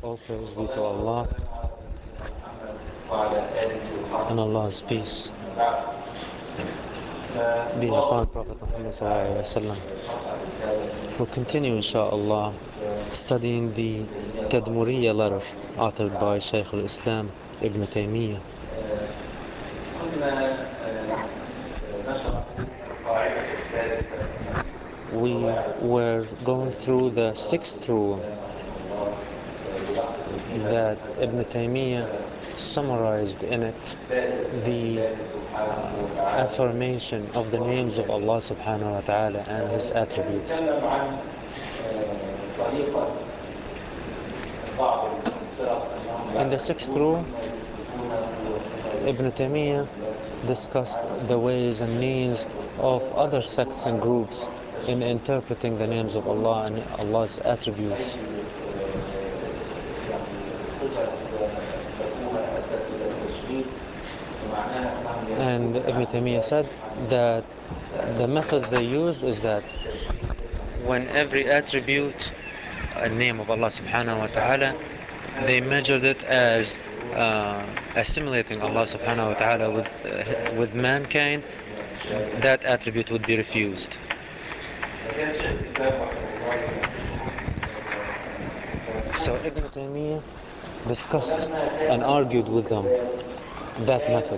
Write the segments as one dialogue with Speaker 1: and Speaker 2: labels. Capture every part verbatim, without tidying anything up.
Speaker 1: All praise be to Allah and Allah's peace be upon Prophet Muhammad sallallahu alaihi wasallam. We'll continue inshallah studying the Tadmuriyya letter authored by Shaykh al-Islam Ibn Taymiyyah. We were going through the sixth rule that Ibn Taymiyyah summarized in it the uh, affirmation of the names of Allah subhanahu wa ta'ala and His attributes. In the sixth rule, Ibn Taymiyyah discussed the ways and means of other sects and groups in interpreting the names of Allah and Allah's attributes. And Ibn Taymiyyah said that the methods they used is that when every attribute, a name of Allah subhanahu wa ta'ala, they measured it as uh, assimilating Allah subhanahu wa ta'ala with, uh, with mankind, that attribute would be refused. So Ibn Taymiyyah discussed and argued with them that method.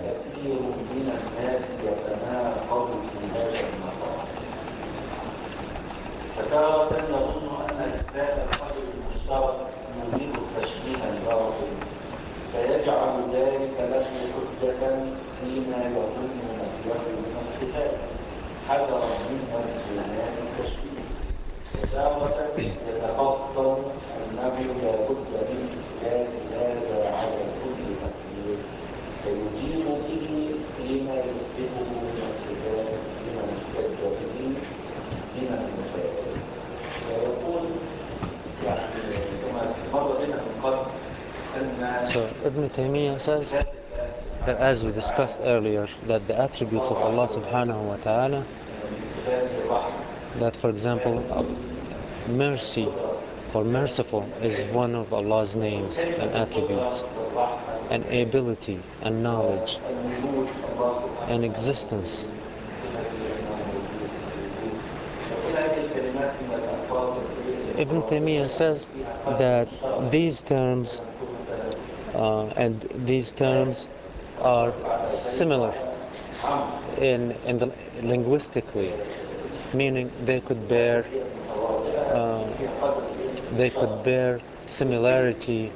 Speaker 2: فتارة يظن أن إثبات القدر المشترك يريد التشبيه الباطل فيجعل ذلك له حجة فيما يظن نفيه من الصفات حذرا من التزام التشبيه. وتارة يتفضل أنه لا بد من إثبات هذا على كل تقدير فيجيب به فيما يثبته من الصفات بما احتج به من المسائل. ويقول يعني كما مر بنا من قبل أن
Speaker 1: So Ibn Taymiyyah says that, as we discussed earlier, that the attributes of Allah subhanahu wa ta'ala, that for example mercy or merciful is one of Allah's names and attributes, and ability and knowledge and existence. Ibn Taymiyyah says that these terms uh, and these terms are similar in, in the linguistically, meaning they could bear uh, they could bear similarity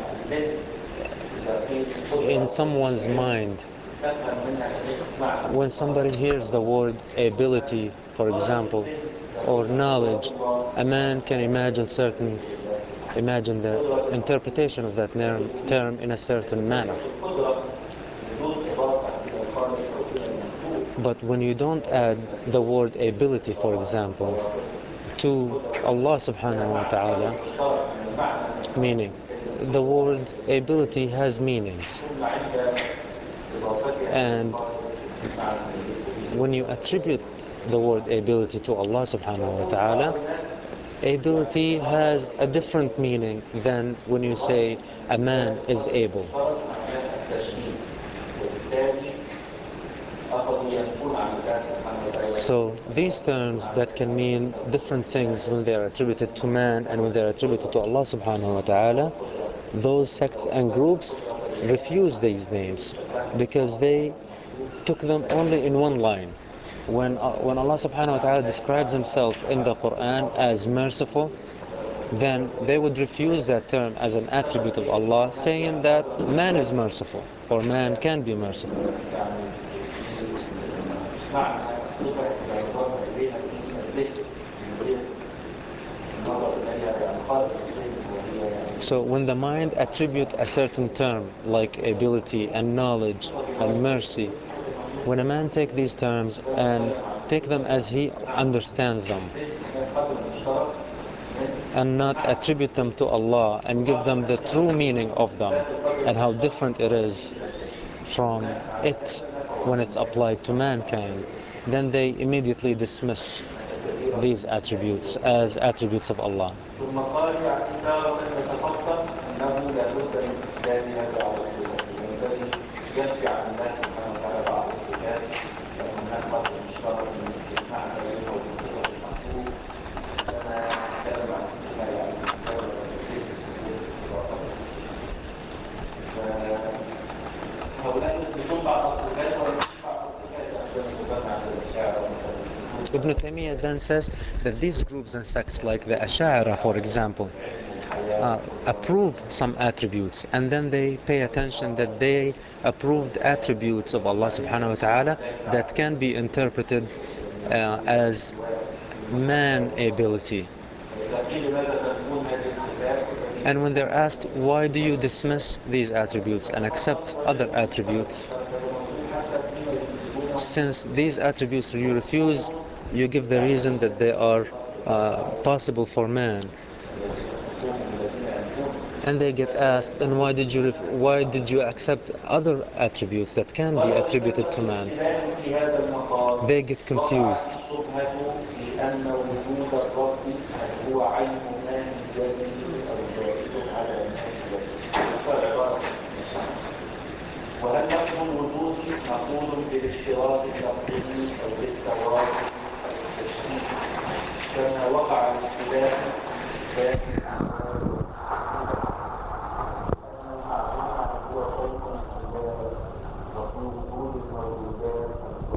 Speaker 1: in someone's mind. When somebody hears the word ability, for example, or knowledge, a man can imagine certain imagine the interpretation of that term, term in a certain manner. But when you don't add the word ability, for example, to Allah subhanahu wa ta'ala, meaning the word ability has meanings, and when you attribute the word ability to Allah subhanahu wa ta'ala, ability has a different meaning than when you say a man is able. So these terms that can mean different things when they are attributed to man and when they are attributed to Allah subhanahu wa ta'ala, those sects and groups refuse these names because they took them only in one line. When, uh, when Allah subhanahu wa ta'ala describes himself in the Quran as merciful, then they would refuse that term as an attribute of Allah, saying that man is merciful or man can be merciful. So when the mind attributes a certain term like ability and knowledge and mercy, when a man takes these terms and take them as he understands them and not attribute them to Allah and give them the true meaning of them and how different it is from it when it's applied to mankind, then they immediately dismiss these attributes as attributes of Allah.
Speaker 2: ثم قال يعني تارة يتفقد أنه لا بد من إثبات هذا على الصفات والذي ينفي عن الله سبحانه وتعالى بعض الصفات لأن هناك فرق مشترك من معنى بينه وبين صفة المحبوب كما نتكلم عن الصفة يعني فهؤلاء يثبتون بعض الصفات ويثبتون بعض الصفات عشان نتكلم عن الأشاعرة
Speaker 1: Ibn Taymiyyah then says that these groups and sects like the Ash'ara, for example, uh, approve some attributes, and then they pay attention that they approved attributes of Allah subhanahu wa ta'ala that can be interpreted uh, as man ability. And when they're asked, why do you dismiss these attributes and accept other attributes, since these attributes you refuse, you give the reason that they are uh, possible for man. And they get asked, then why did you ref- why did you accept other attributes that can be attributed to man? They get confused.
Speaker 2: وهل لفظ الوجود مقول بالاشتراك اللفظي او بالتوافق او التشبيه كما وقع الاختلاف لكن هو شيء وفي وجود الموجودات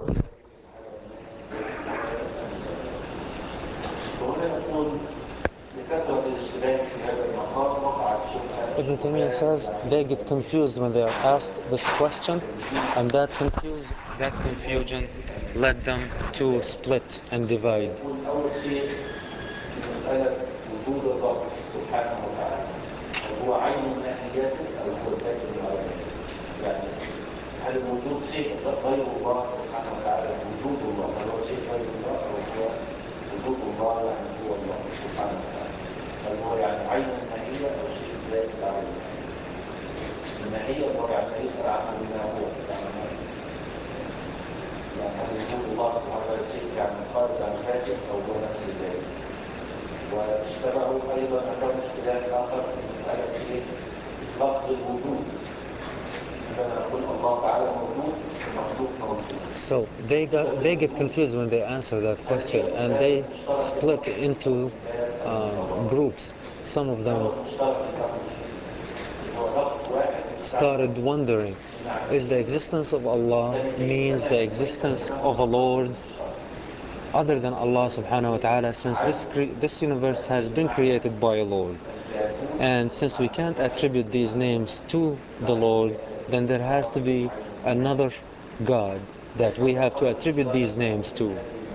Speaker 2: وهنا نقول لكثرة الاشتراك في هذا المقام وقعت شبهة
Speaker 1: Ibn Taymiyyah says they get confused when they are asked this question, and that confuse, that confusion led them to split and divide.
Speaker 2: أول شيء مسألة وجود الرب سبحانه وتعالى هو عين ماهيته أو هو ذات المعلومات يعني هل الوجود شيء غير الله سبحانه وتعالى وجود الله هل هو شيء غير الله أو هو وجود الله يعني هو الله سبحانه وتعالى هل هو يعني عين ماهية أو شيء ذات المعلومات الماهية هو يعني ليس عنه بما هو يعني وجود الله سبحانه وتعالى شيء يعني خارج عن ذاته أو هو نفس ذاته واشتبهوا أيضا أكون اشتباه آخر في مسألة إيه؟ لفظ الوجود عندما نقول الله تعالى موجود المخلوق موجود.
Speaker 1: So they got, they get confused when they answer that question, and they split into uh, groups. Some of them started wondering, is the existence of Allah means the existence of a Lord other than Allah subhanahu wa ta'ala, since this, cre- this universe has been created by a Lord, and since we can't attribute these names to the Lord, then there has to be another God that we have to attribute these names to,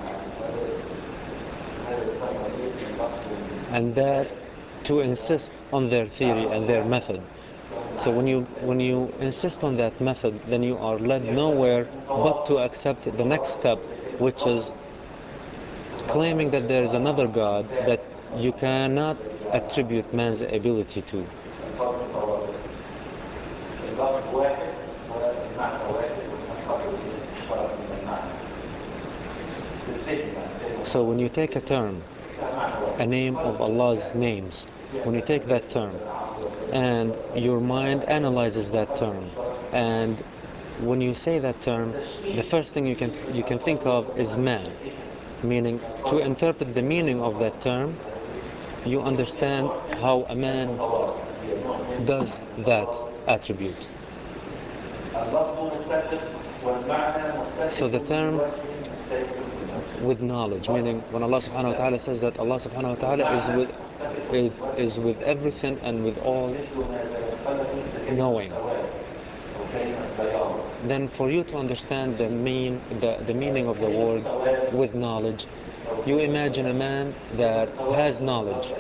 Speaker 1: and that to insist on their theory and their method. So when you when you insist on that method, then you are led nowhere but to accept the next step, which is claiming that there is another God that you cannot attribute man's ability to. So when you take a term, a name of Allah's names, when you take that term and your mind analyzes that term, and when you say that term, the first thing you can you can think of is man, meaning to interpret the meaning of that term, you understand how a man does that attribute. So the term with knowledge, meaning when Allah subhanahu wa ta'ala says that Allah subhanahu wa ta'ala is with is, is with everything and with all knowing, then for you to understand the mean the, the meaning of the word with knowledge, you imagine a man that has knowledge.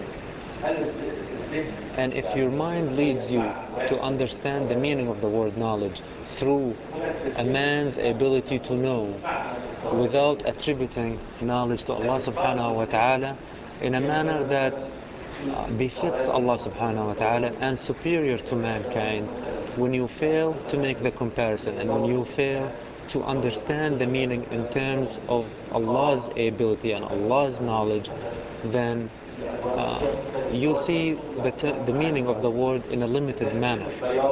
Speaker 1: And if your mind leads you to understand the meaning of the word knowledge through a man's ability to know without attributing knowledge to Allah subhanahu wa ta'ala in a manner that uh, befits Allah subhanahu wa ta'ala and superior to mankind, when you fail to make the comparison and when you fail to understand the meaning in terms of Allah's ability and Allah's knowledge, then uh, you see the, t- the meaning of the word in a limited manner.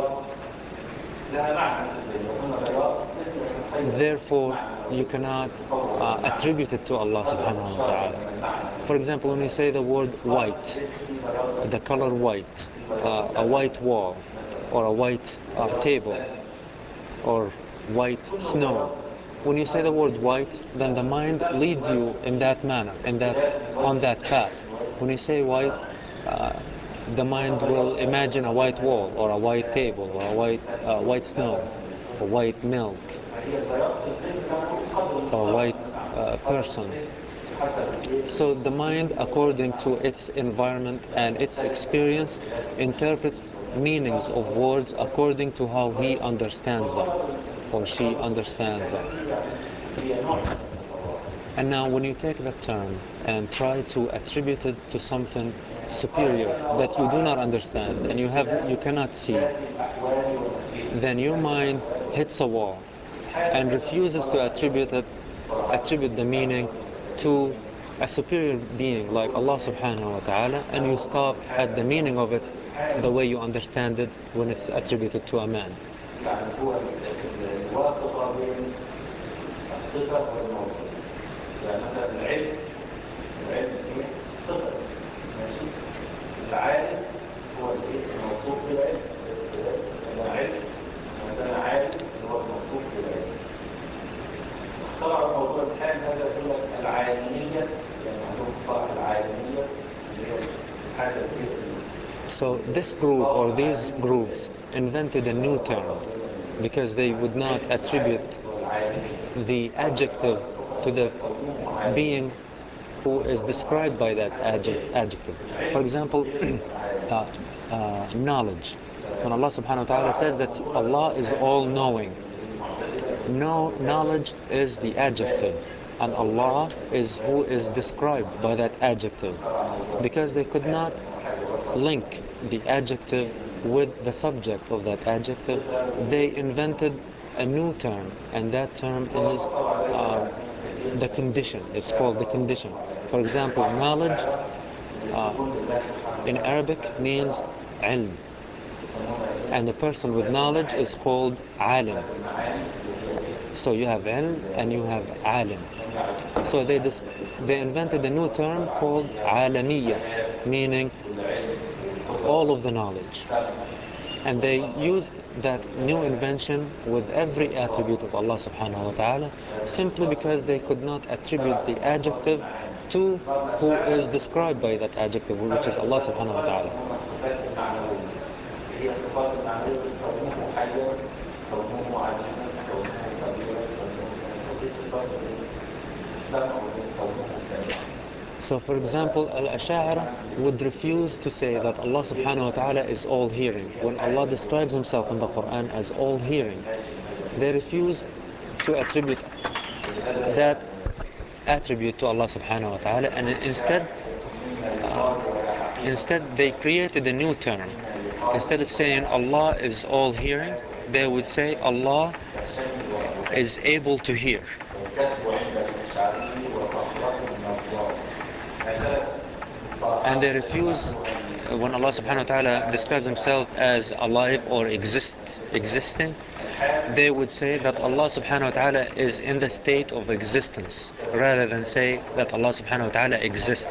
Speaker 1: Therefore, you cannot uh, attribute it to Allah subhanahu wa ta'ala. For example, when you say the word white, the color white, uh, a white wall, or a white uh, table, or white snow, when you say the word white, then the mind leads you in that manner, in that, on that path. When you say white, uh, the mind will imagine a white wall, or a white table, or a white, uh, white snow, or white milk, or a white uh, person. So the mind, according to its environment and its experience, interprets meanings of words according to how he understands them, or she understands them. And now when you take that term and try to attribute it to something superior that you do not understand and you have you cannot see, then your mind hits a wall and refuses to attribute it attribute the meaning to a superior being like Allah subhanahu wa ta'ala, and you stop at the meaning of it the way you understand it when it's attributed to a man.
Speaker 2: يعني مثلا العلم العلم ايه؟ صفة ماشي العالم هو الايه؟ الموصوف بالعلم انا علم مثلا عالم هو الموصوف بالعلم. اخترعوا موضوع الحال هذا يقول لك العالمية، يعني عندهم صلاح العالمية اللي هي الحاجة اللي
Speaker 1: So this group or these groups invented a new term because they would not attribute the adjective to the being who is described by that adjective. For example, uh, uh, knowledge. When Allah subhanahu wa ta'ala says that Allah is all-knowing, no, knowledge is the adjective, and Allah is who is described by that adjective. Because they could not link the adjective with the subject of that adjective, they invented a new term, and that term is uh, the condition. It's called the condition. For example, knowledge uh, in Arabic means ilm, and the person with knowledge is called alim. So you have ilm and you have alim. So they dis- they invented a new term called alamiyya, meaning all of the knowledge. And they used that new invention with every attribute of Allah subhanahu wa ta'ala, simply because they could not attribute the adjective to who is described by that adjective, which is Allah subhanahu wa ta'ala. So for example, Al-Ash'ari would refuse to say that Allah subhanahu wa ta'ala is all-hearing. When Allah describes himself in the Quran as all-hearing, they refuse to attribute that attribute to Allah subhanahu wa ta'ala, and instead uh, instead they created a new term. Instead of saying Allah is all-hearing, they would say Allah is able to hear. And they refuse, uh, when Allah subhanahu wa ta'ala describes himself as alive or exist, existing, they would say that Allah subhanahu wa ta'ala is in the state of existence, rather than say that Allah subhanahu wa ta'ala exists.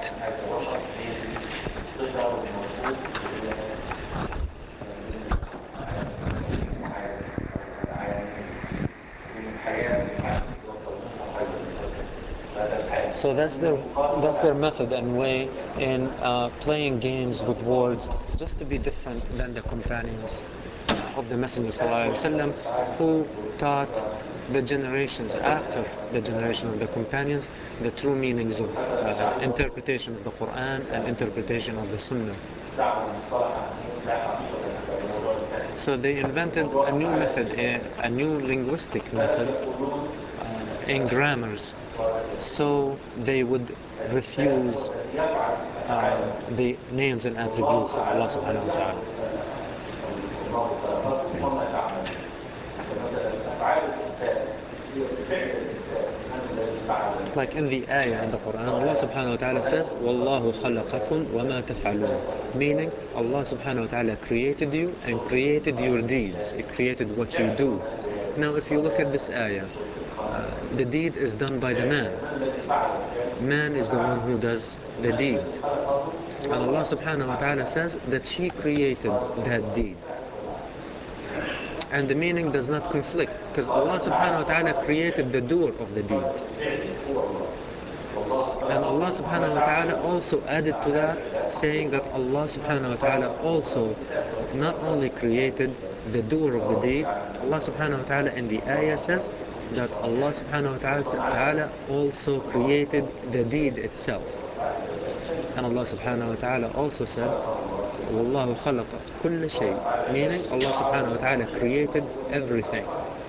Speaker 1: So that's their that's their method and way in uh, playing games with words, just to be different than the companions of the Messenger sallallahu alaihi wasallam, who taught the generations after the generation of the companions the true meanings of uh, interpretation of the Quran and interpretation of the Sunnah. So they invented a new method, a, a new linguistic method uh, in grammars. So they would refuse uh, the names and attributes of Allah subhanahu wa ta'ala. Like in the ayah in the Quran, Allah subhanahu wa ta'ala says, وَاللَّهُ خَلَقَكُمْ وَمَا تَفْعَلُونَ. Meaning, Allah subhanahu wa ta'ala created you and created your deeds. He created what you do. Now if you look at this ayah, uh, the deed is done by the man. Man is the one who does the deed. And Allah subhanahu wa ta'ala says that He created that deed. And the meaning does not conflict, because Allah subhanahu wa ta'ala created the doer of the deed. And Allah subhanahu wa ta'ala also added to that, saying that Allah subhanahu wa ta'ala also not only created the doer of the deed, Allah subhanahu wa ta'ala in the ayah says that Allah subhanahu wa ta'ala also created the deed itself. And Allah subhanahu wa ta'ala also said, وَاللَّهُ خَلَقَ كُلَّ شَيْءٍ, meaning Allah subhanahu wa ta'ala created everything.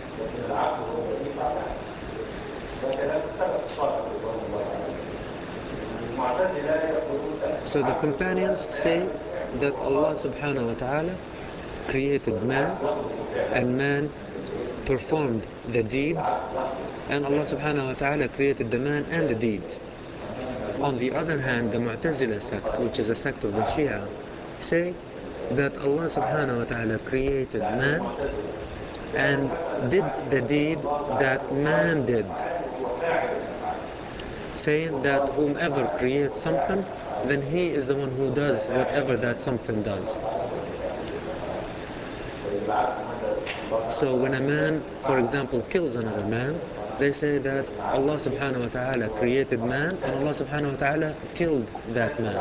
Speaker 1: So the companions say that Allah subhanahu wa ta'ala created man, and man performed the deed, and Allah subhanahu wa ta'ala created the man and the deed. On the other hand, the Mu'tazila sect, which is a sect of the Shia, say that Allah subhanahu wa ta'ala created man and did the deed that man did, saying that whomever creates something, then he is the one who does whatever that something does. So when a man, for example, kills another man, they say that Allah subhanahu wa ta'ala created man and Allah subhanahu wa ta'ala killed that man.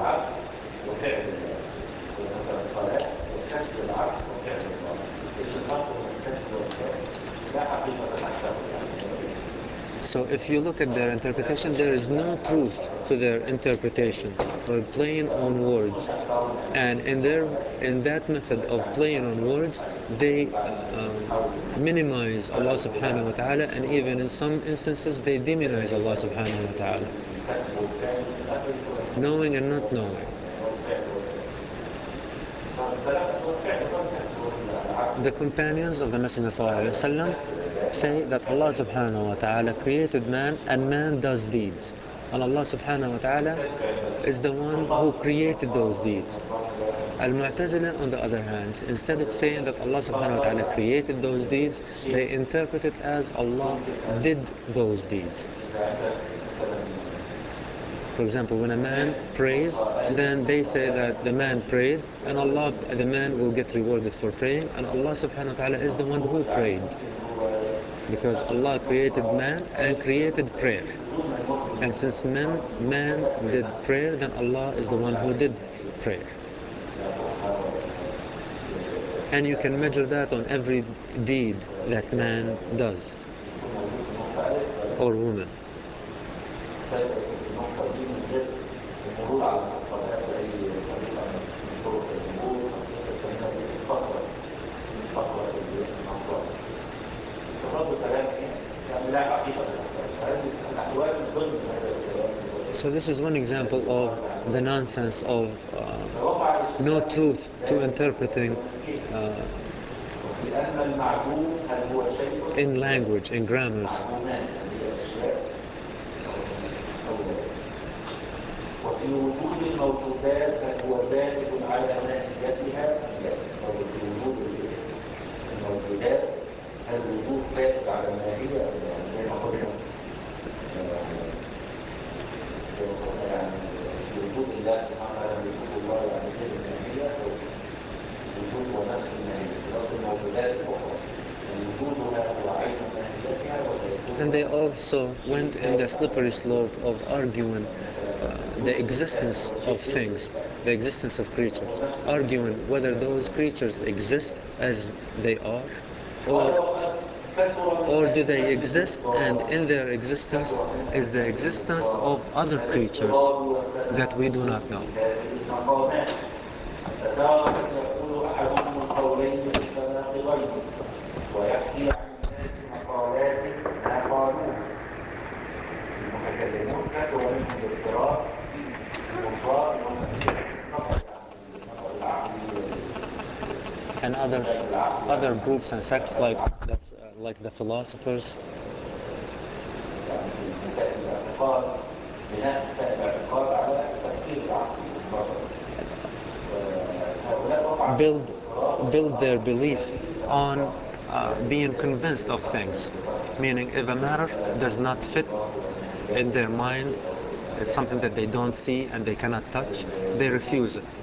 Speaker 1: So if you look at their interpretation, there is no truth to their interpretation. They're playing on words, and in their in that method of playing on words, they uh, minimize Allah subhanahu wa ta'ala, and even in some instances they demonize Allah subhanahu wa ta'ala, knowing and not knowing. The companions of the Messenger sallallahu alaihi wasallam say that Allah subhanahu wa ta'ala created man and man does deeds, and Allah subhanahu wa ta'ala is the one who created those deeds. Al-Mu'tazila on the other hand, instead of saying that Allah subhanahu wa ta'ala created those deeds, they interpret it as Allah did those deeds. For example, when a man prays, then they say that the man prayed, and Allah, the man will get rewarded for praying, and Allah subhanahu wa ta'ala is the one who prayed. Because Allah created man and created prayer. And since man, man did prayer, then Allah is the one who did prayer. And you can measure that on every deed that man does, or woman. So this is one example of the nonsense of uh, no truth to interpreting uh, in language, in grammars.
Speaker 2: وفي وجود الموجودات هو ذلك على ماهيتها، وفي وجود الموجودات الوجود ثابت على ماهية، زي ما قلنا زي ما قلنا يعني وجود الله سبحانه وتعالى، وجود الله يعني غير الماهية، وجود ونفس الماهية، وفي الموجودات الأخرى وجودها هو عين ماهيتها.
Speaker 1: And they also went in the slippery slope of arguing uh, the existence of things, the existence of creatures, arguing whether those creatures exist as they are, or, or do they exist, and in their existence is the existence of other creatures that we do not know. And other other groups and sects like the, uh, like the philosophers
Speaker 2: الاعتقاد بناء الاعتقاد على التفكير العقلي النظري. هؤلاء وقع
Speaker 1: build build their belief on uh, being convinced of things, meaning if a matter does not fit in their mind, it's something that they don't see and they cannot touch, they refuse it.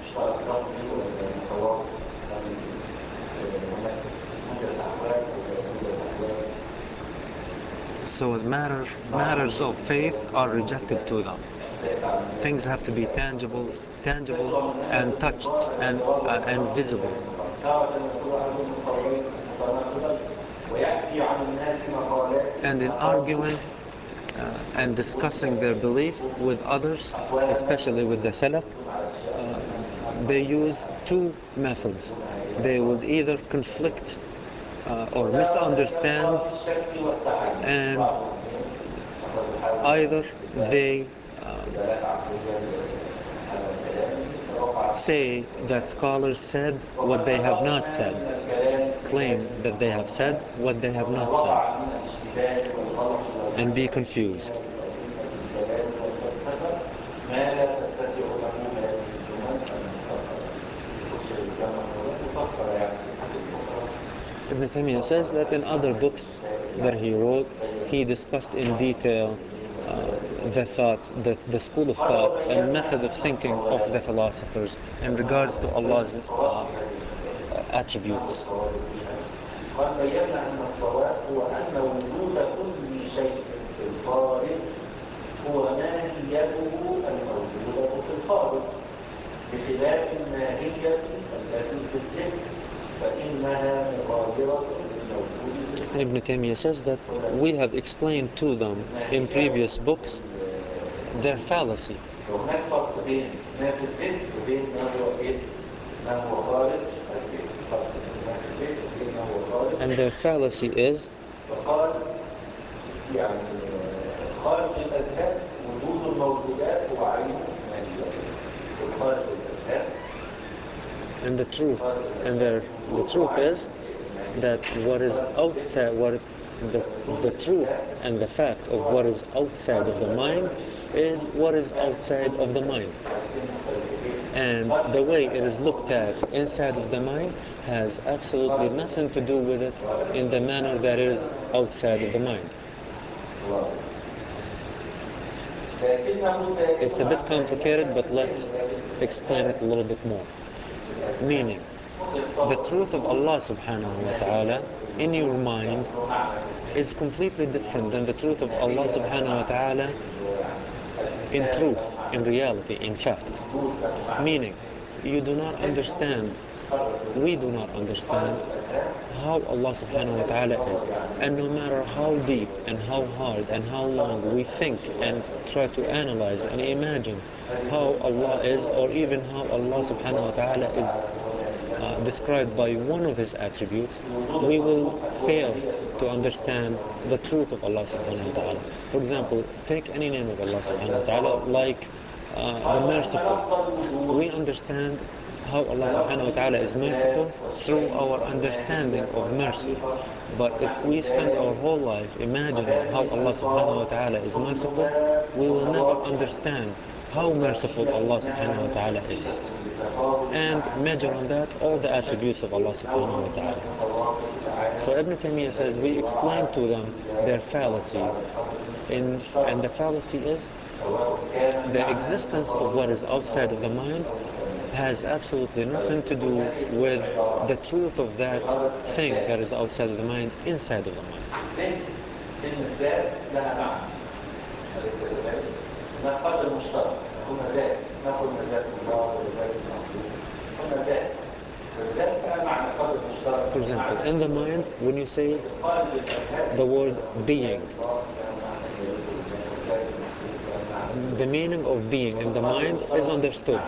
Speaker 1: So matter, matters of faith are rejected to them. Things have to be tangible, tangible and touched and, uh, and visible. And in arguing uh, and discussing their belief with others, especially with the Salaf, uh, they use two methods. They would either conflict uh, or misunderstand, and either they uh, say that scholars said what they have not said, claim that they have said what they have not said, and be confused. Ibn Taymiyyah says that in other books that he wrote, he discussed in detail uh, the thought, the, the school of thought and method of thinking of the philosophers in regards to Allah's uh, attributes.
Speaker 2: هو ماهيته الموجودة في الخارج بخلاف الماهية التي في الذهن فإنها مغايرة للموجود في
Speaker 1: Ibn Taymiyyah says that we have explained to them in previous books their fallacy.
Speaker 2: وهناك فرق بين ما في الذهن وبين ما هو إيه؟ ما هو خارج فرق بين ما في الذهن وبين ما هو خارج.
Speaker 1: And their fallacy is
Speaker 2: فقال يعني خارج الأذهان وجود الموجودات وعين ماهية وخارج الأذهان.
Speaker 1: And the truth, and the, the truth is that what is outside, what the, the truth and the fact of what is outside of the mind is what is outside of the mind. And the way it is looked at inside of the mind has absolutely nothing to do with it in the manner that it is outside of the mind. It's a bit complicated, but let's explain it a little bit more. Meaning, the truth of Allah subhanahu wa ta'ala in your mind is completely different than the truth of Allah subhanahu wa ta'ala in truth, in reality, in fact. Meaning, you do not understand, we do not understand how Allah subhanahu wa ta'ala is. And no matter how deep and how hard and how long we think and try to analyze and imagine how Allah is, or even how Allah subhanahu wa ta'ala is Uh, described by one of his attributes, we will fail to understand the truth of Allah subhanahu wa ta'ala. For example, take any name of Allah subhanahu wa ta'ala, like uh, the merciful. We understand how Allah subhanahu wa ta'ala is merciful through our understanding of mercy. But if we spend our whole life imagining how Allah subhanahu wa ta'ala is merciful, we will never understand how merciful Allah subhanahu wa ta'ala is, and measure on that all the attributes of Allah subhanahu wa ta'ala. So Ibn Taymiyyah says we explain to them their fallacy, in, and the fallacy is the existence of what is outside of the mind has absolutely nothing to do with the truth of that thing that is outside of the mind inside of the mind.
Speaker 2: نقل المشترك هنا ذات نقل ذات الله وذات المخلوق هنا ذات الذات كان معنى قدر المشترك.
Speaker 1: For example, in the mind, when you say the word being, the meaning of being in the mind is understood.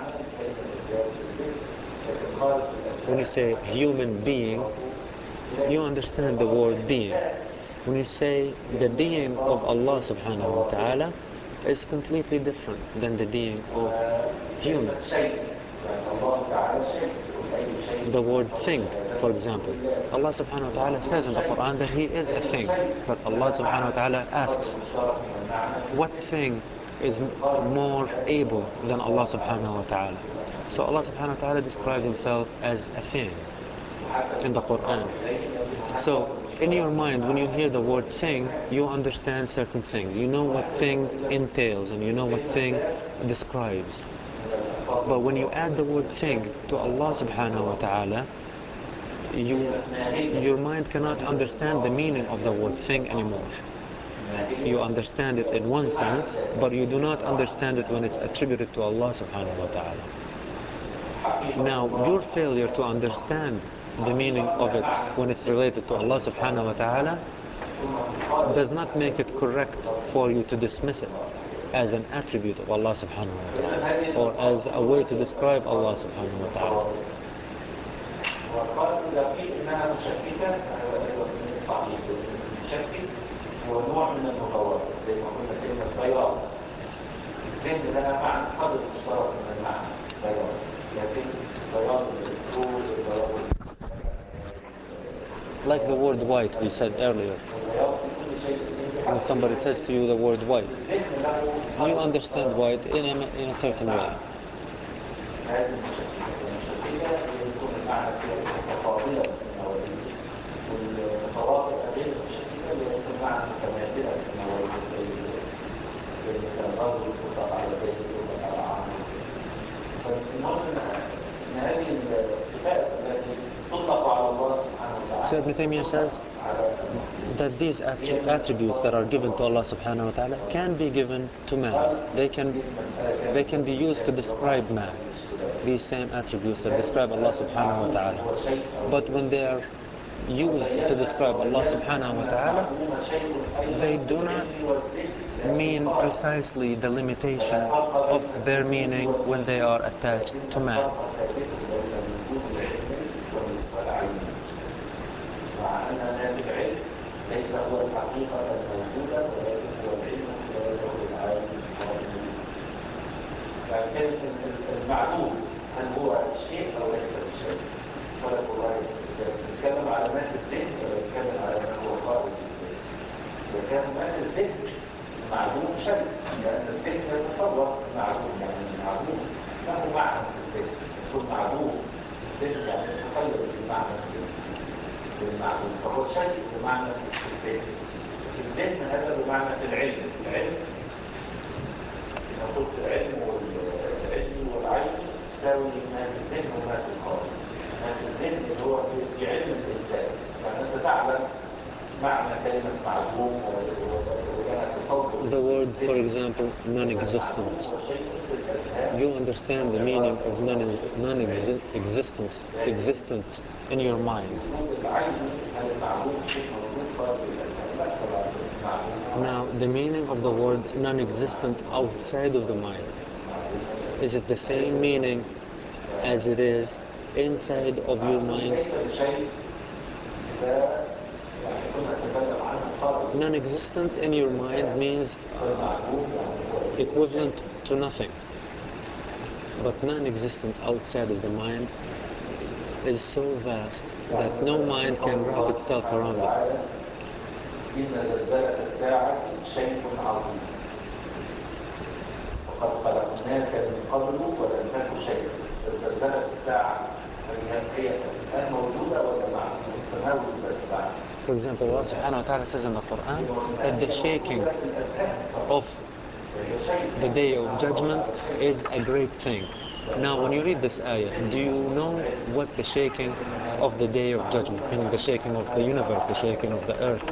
Speaker 1: When you say human being, you understand the word being. When you say the being of Allah subhanahu wa ta'ala, is completely different than the being of humans. the word thing, for example. Allah subhanahu wa ta'ala says in the Quran that He is a thing. But Allah subhanahu wa ta'ala asks, what thing is more able than Allah subhanahu wa ta'ala? So Allah subhanahu wa ta'ala describes Himself as a thing in the Quran. So in your mind, when you hear the word thing, you understand certain things. You know what thing entails and you know what thing describes. But when you add the word thing to Allah subhanahu wa ta'ala, you, your mind cannot understand the meaning of the word thing anymore. You understand it in one sense, but you do not understand it when it's attributed to Allah subhanahu wa ta'ala. Now, your failure to understand the meaning of it when it's related to Allah subhanahu wa ta'ala does not make it correct for you to dismiss it as an attribute of Allah subhanahu wa ta'ala, or as a way to describe Allah subhanahu wa ta'ala.
Speaker 2: وقال لو قيل انها مشككه فهو ايضا من الصحيح. المشكك هو نوع من المتواضع زي ما قلنا كلمه بياض. الذهن لها معنى قدر مشترك من المعنى بياض، لكن بياض الاسلوب بياض
Speaker 1: Like the word white we said earlier. When somebody says to you the word white, you understand white in a, in a certain way. So Ibn Taymiyyah says that these attributes that are given to Allah subhanahu wa ta'ala can be given to man. They can, they can be used to describe man. These same attributes that describe Allah subhanahu wa ta'ala. But when they are used to describe Allah subhanahu wa ta'ala, they do not mean precisely the limitation of their meaning when they are attached to man.
Speaker 2: مع أن هذا العلم ليس هو الحقيقة الموجودة ولكن هو العلم لا له العالم فكانت المعلوم هل هو الشيء أو ليس الشيء ولا الله نتكلم على ما في الذهن ولا نتكلم على ما هو خارج الذهن. إذا كان ما في الذهن المعلوم شيء لأن الذهن يتصور المعلوم يعني المعلوم له معنى في الذهن يكون معلوم الذهن يعني يتخيل بالمعنى في الذهن بالمعلوم فهو شيء بمعنى في الذهن في الذهن هذا بمعنى في العلم العلم إذا قلت العلم والعلم والعلم تساوي ما في الذهن وما في الخارج ما في الذهن اللي هو في علم الإنسان يعني أنت تعلم معنى كلمة معلوم
Speaker 1: The word, for example, non-existent. You understand the meaning of non-existence, existent in your mind. Now, the meaning of the word non-existent outside of the mind, is it the same meaning as it is inside of your mind? Non-existent in your mind means uh, equivalent to nothing. But non-existent outside of the mind is so vast that no mind can wrap itself around it. For example, Allah subhanahu wa ta'ala says in the Quran that the shaking of the day of judgment is a great thing. Now, when you read this ayah, do you know what the shaking of the day of judgment, meaning the shaking of the universe, the shaking of the earth?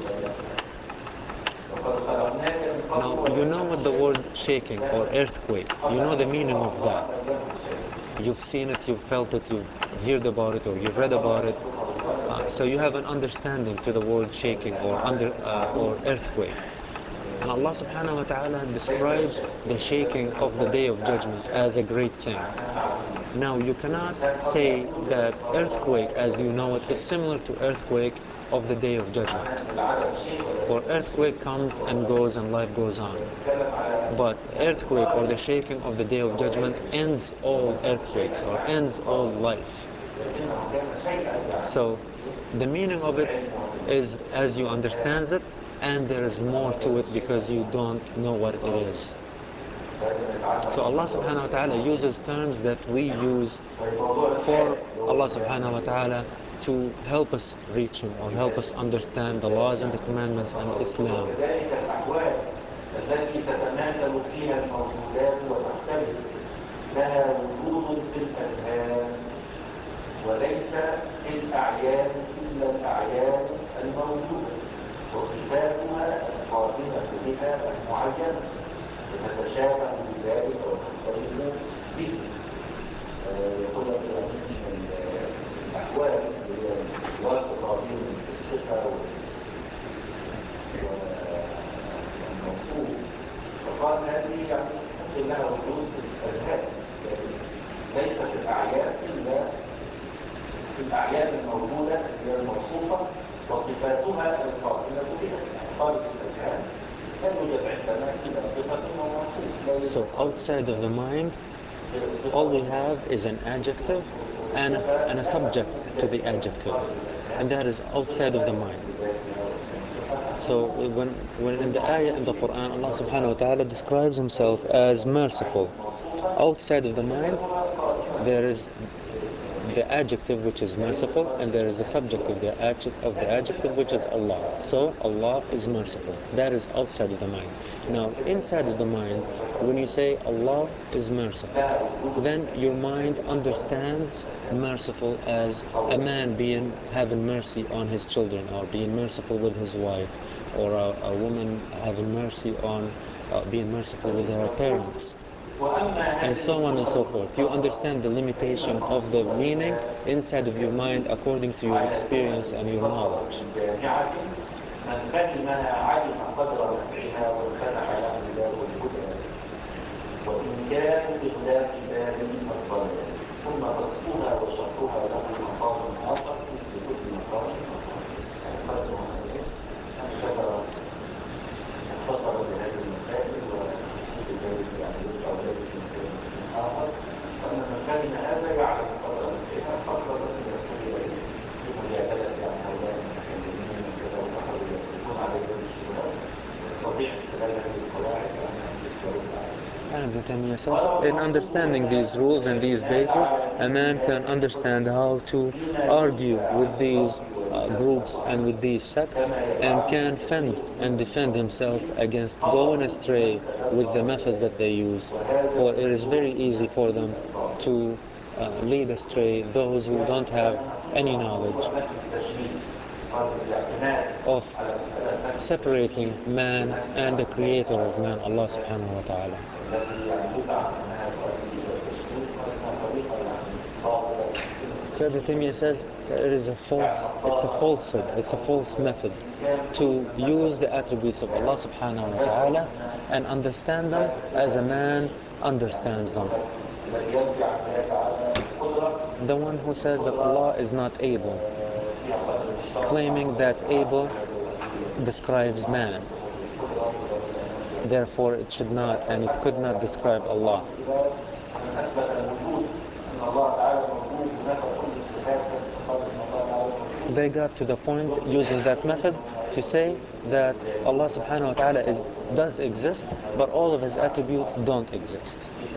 Speaker 1: Now, you know what the word shaking or earthquake, you know the meaning of that. You've seen it, you've felt it, you've heard about it, or you've read about it. Uh, so you have an understanding to the word shaking or under uh, or earthquake. And Allah subhanahu wa ta'ala describes the shaking of the day of judgment as a great thing. Now you cannot say that earthquake as you know it is similar to earthquake of the day of judgment. For earthquake comes and goes and life goes on. But earthquake or the shaking of the day of judgment ends all earthquakes or ends all life. So the meaning of it is as you understand it, and there is more to it because you don't know what it is. So Allah subhanahu wa ta'ala uses terms that we use for Allah subhanahu wa ta'ala to help us reach Him or help us understand the laws and the commandments and Islam.
Speaker 2: التي تتماثل فيها الموجودات وتختلف لها وجود في الأذهان وليس في الأعيان إلا الأعيان الموجودة وصفاتها القائمة بها المعينة وتتشابه بذلك وتختلف به. يقول لك من الأحوال اللي هي الواسطة بين الصفة والموصوف فقال هذه يعني ممكن لها وجود في الأذهان ليس في الأعيان إلا في الأعيان الموجودة هي الموصوفة وصفاتها القائمة بها. قال في الأذهان لا يوجد عندنا إلا صفة وموصوف.
Speaker 1: So outside of the mind, all we have is an adjective and, and a subject to the adjective, and that is outside of the mind. So when, when in the ayah in the Quran, Allah subhanahu wa ta'ala describes Himself as merciful. Outside of the mind, there is the adjective which is merciful, and there is the subject of the adjective, of the adjective which is Allah. So Allah is merciful. That is outside of the mind. Now inside of the mind, when you say Allah is merciful, then your mind understands merciful as a man being having mercy on his children, or being merciful with his wife, or a, a woman having mercy on uh, being merciful with her parents, and so on and so forth. You understand the limitation of the meaning inside of your mind according to your experience and your knowledge.
Speaker 2: من فهمها علم قدر نفعها وانفتح له باب الهدى وإمكان إغلاق باب الضلال ثم فصلها وشرحها له مقام آخر في كل مقام شجرة مختصرة بهذه المسائل وتفصيل ذلك يعني يرجع ذلك في مكان آخر فأن من فهم هذا يعلم قدر نفعها قدر الذي يصل إليه في مجادلة عن هؤلاء المتكلمين كذا وصحبه يكون عليهم الشبهات يستطيع استغلال هذه القواعد وأنها تستغل
Speaker 1: Ibn Taymiyyah says, in understanding these rules and these bases, a man can understand how to argue with these uh, groups and with these sects, and can fend and defend himself against going astray with the methods that they use. For it is very easy for them to uh, lead astray those who don't have any knowledge of separating man and the creator of man, Allah subhanahu wa ta'ala. So Ibn Taymiyyah says it is a false, it's a falsehood, it's a false method to use the attributes of Allah subhanahu wa ta'ala and understand them as a man understands them. The one who says that Allah is not able, claiming that able describes man, therefore it should not and it could not describe Allah. They got to the point, uses that method to say that Allah subhanahu wa ta'ala is, does exist, but all of His attributes don't exist.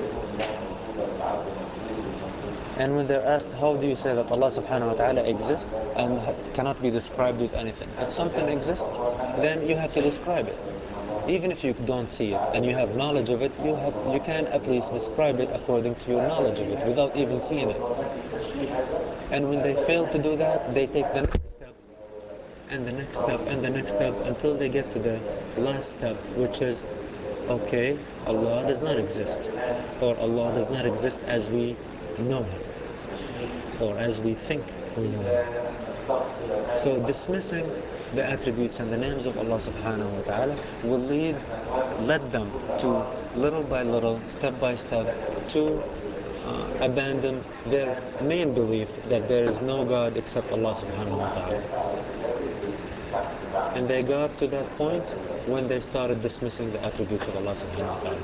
Speaker 1: And when they're asked, how do you say that Allah subhanahu wa ta'ala exists and cannot be described with anything? If something exists, then you have to describe it. Even if you don't see it and you have knowledge of it, you have you can at least describe it according to your knowledge of it without even seeing it. And when they fail to do that, they take the next step and the next step and the next step until they get to the last step, which is, okay, Allah does not exist, or Allah does not exist as we know Him, or as we think we know Him. So dismissing the attributes and the names of Allah subhanahu wa ta'ala will lead, lead them to little by little, step by step, to uh, abandon their main belief that there is no God except Allah subhanahu wa ta'ala. And they got to that point when they started dismissing the attributes of Allah subhanahu wa ta'ala.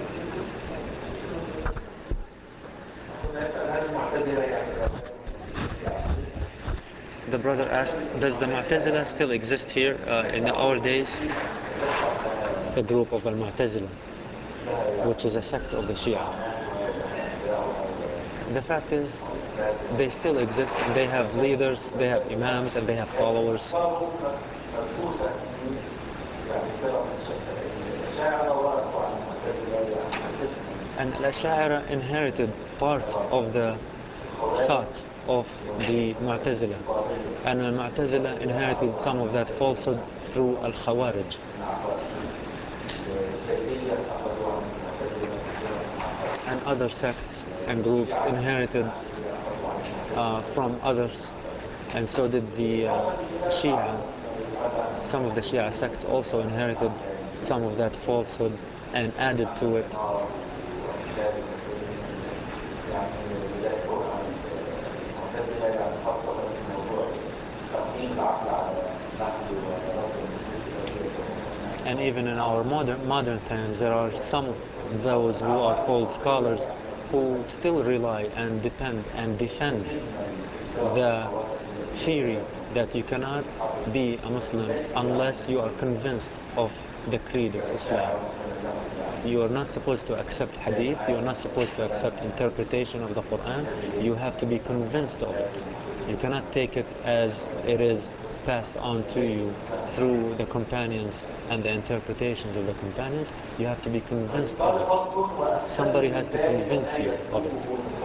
Speaker 1: The brother asked, does the Mu'tazila still exist here uh, in our days? The group of Al-Mu'tazila, which is a sect of the Shia. The fact is, they still exist, and they have leaders, they have imams, and they have followers. And Al-Ash'ari inherited part of the thought of the Mu'tazila, and Al-Mu'tazila inherited some of that falsehood through Al-Khawarij. And other sects and groups inherited uh, from others, and so did the uh, Shia. Some of the Shia sects also inherited some of that falsehood and added to it. And even in our modern modern times, there are some of those who are called scholars who still rely and depend and defend the theory that you cannot be a Muslim unless you are convinced of the creed of Islam. You are not supposed to accept hadith, you are not supposed to accept interpretation of the Quran, you have to be convinced of it. You cannot take it as it is passed on to you through the companions and the interpretations of the companions. You have to be convinced of it. Somebody has to convince you of it.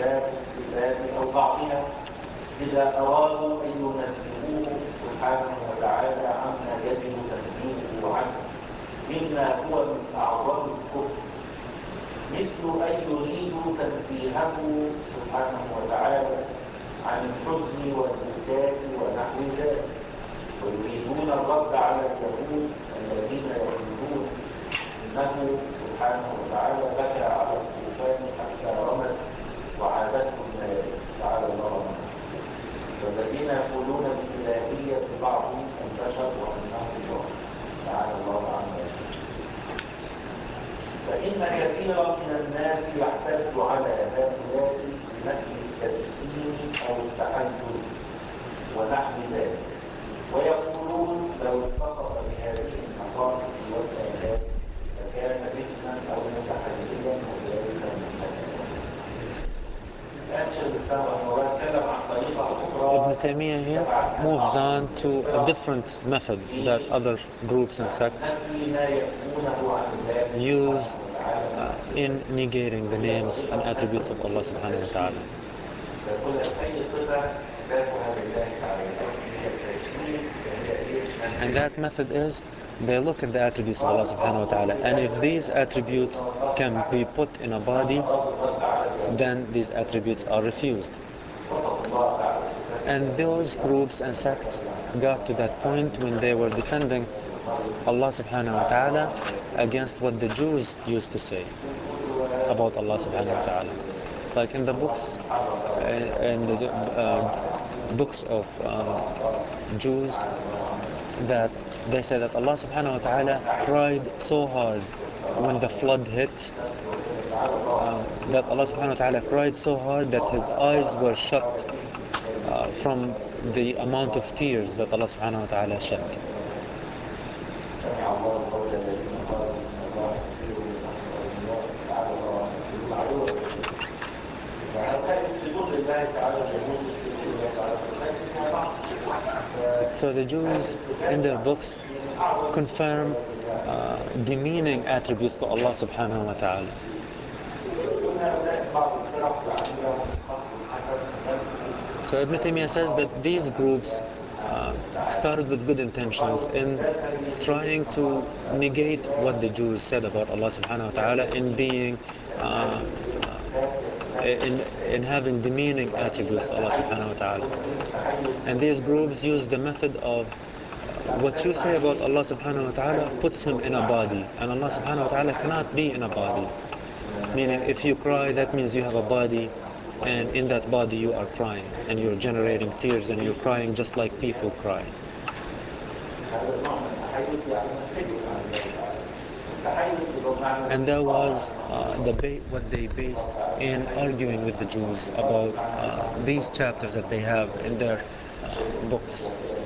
Speaker 2: إذا أرادوا أن ينزهوه سبحانه وتعالى عما يجب تنزيهه عنه مما هو من أعظم الكفر، مثل أن يريدوا تنزيهه سبحانه وتعالى عن الحزن والبكاء ونحو ذلك، ويريدون الرد على اليهود الذين يقولون إنه سبحانه وتعالى بكى على الطوفان حتى رمت وعادته الملائكة تعالى الله عنه، والذين يقولون بالإلهية بعضهم البشر وأنه الله تعالى الله عنه. فإن كثيرا من الناس يحتج على هؤلاء بنفي التجسيم أو التحدث ونحو ذلك، ويقولون لو اتصف بهذه النقائص والآلات فكان جسما أو متحدثا وذلك متحدثا.
Speaker 1: Ibn Taymiyyah here moves on to a different method that other groups and sects use uh, in negating the names and attributes of Allah subhanahu wa ta'ala. And that method is, they look at the attributes of Allah subhanahu wa ta'ala, and if these attributes can be put in a body, then these attributes are refused. And those groups and sects got to that point when they were defending Allah subhanahu wa ta'ala against what the Jews used to say about Allah subhanahu wa ta'ala. Like in the books, in the uh, books of uh, Jews, that they say that Allah subhanahu wa ta'ala cried so hard when the flood hit, uh, that Allah subhanahu wa ta'ala cried so hard that his eyes were shut uh, from the amount of tears that Allah subhanahu wa ta'ala shed. So the Jews in their books confirm uh, demeaning attributes to Allah subhanahu wa ta'ala. So Ibn Taymiyyah says that these groups uh, started with good intentions in trying to negate what the Jews said about Allah subhanahu wa ta'ala in being uh, in, in having demeaning attributes to Allah subhanahu wa ta'ala. And these groups use the method of what you say about Allah subhanahu wa ta'ala puts him in a body, and Allah subhanahu wa ta'ala cannot be in a body. Meaning, if you cry, that means you have a body, and in that body you are crying, and you're generating tears, and you're crying just like people cry. And that was uh, the ba- what they based in arguing with the Jews about uh, these chapters that they have in their uh, books.